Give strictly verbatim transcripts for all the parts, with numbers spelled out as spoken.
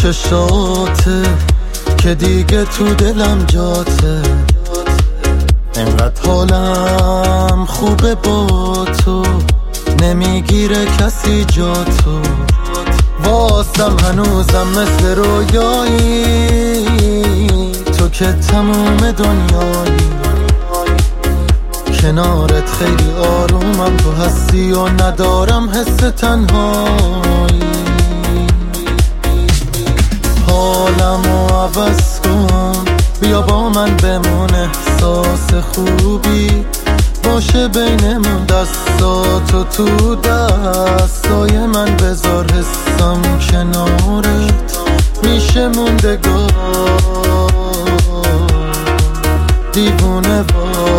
چشاته که دیگه تو دلم جاته، انقدر حالم خوبه با تو، نمیگیره کسی جا تو. واسم هنوزم مثل رویایی، تو که تموم دنیایی. کنارت خیلی آرومم، تو هستی و ندارم حس تنهایی. حالمو عوض کن، بیا با من بمون، احساس خوبی باشه بینمون. دستاتو تو دستای من بذار، حسم کنارت میشه موندگار. دیوونه با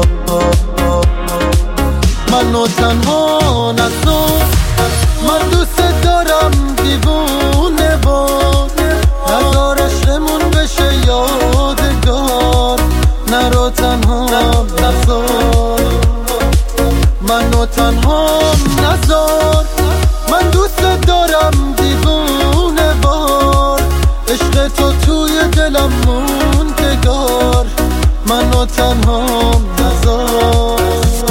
منو تنها نذار، من دوست دارم. دیوونه با نذار عشقمون بشه یادگار. نرو تنها نذار، منو تنها نذار. من دوست دارم دیوونه بار، عشق تو توی دلم موندگار. منو تنها نذار.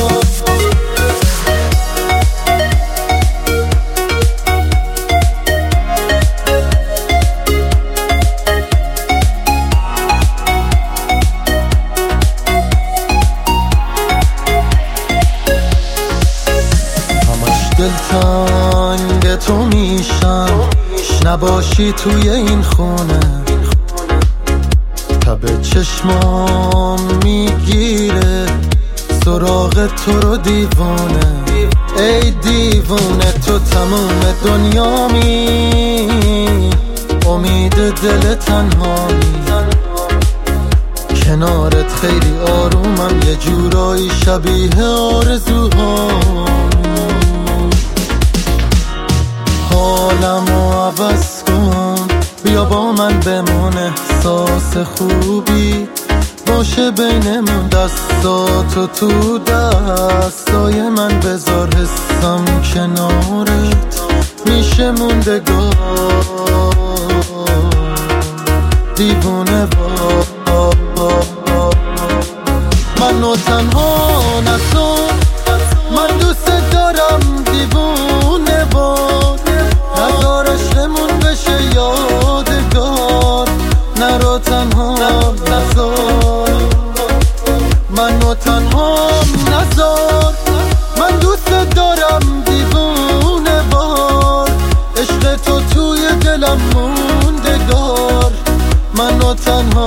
دلتنگ تو میشم، نباشی توی این خونه. تب چشمام میگیره سراغ تو رو دیوونه. ای دیوونه تو تموم دنیامی، امید دل تنهایی. کنارت خیلی آرومم، یه جورایی شبیه آرزوهام. حالمو عوض کن، بیا با من بمون، احساس خوبی باشه بینمون. دستاتو تو دستای من بذار، حسم کنارت میشه موندگار. دیوونه با منو تنها نذار، من دوست دارم. دیوونه با نذار عشقمون بشه یادگار. نرو تنها نذار، منو تنها نذار. من دوست دارم دیوونه بار، عشق تو توی دلم موندگار. منو تنها